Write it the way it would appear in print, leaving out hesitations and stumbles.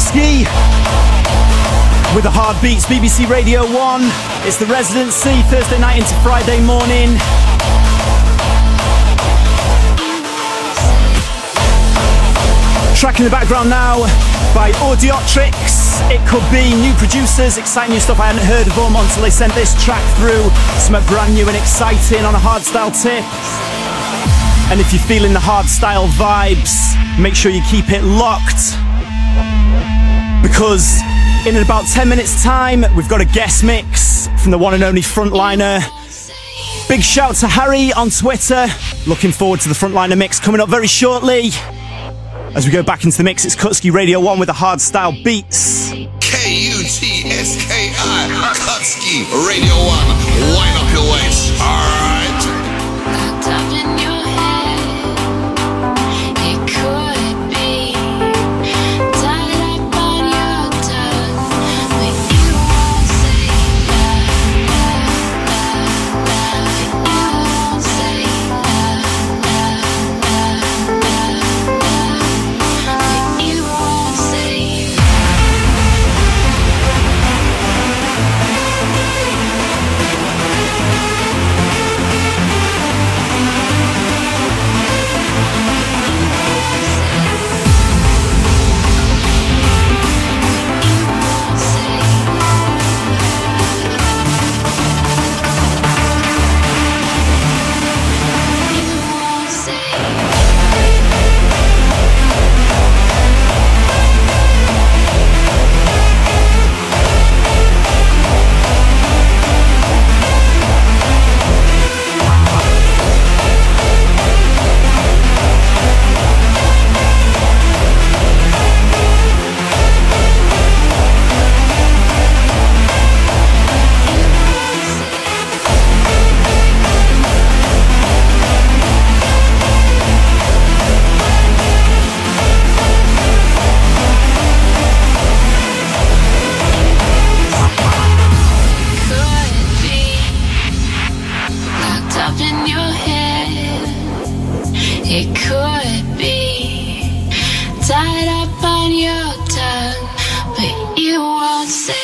Kutski with the hard beats, BBC Radio 1. It's the Residency, Thursday night into Friday morning. Track in the background now by Audiotrix. It could be new producers, exciting new stuff. I hadn't heard of them until they sent this track through. Something brand new and exciting on a hardstyle tip. And if you're feeling the hardstyle vibes, make sure you keep it locked, because in about 10 minutes time we've got a guest mix from the one and only Frontliner. Big shout to Harry on Twitter. Looking forward to the Frontliner mix coming up very shortly. As we go back into the mix, it's Kutski Radio 1 with the hardstyle beats. Kutski, Kutski Radio 1. Wind up your waist. Alright. It could be tied up on your tongue, but you won't say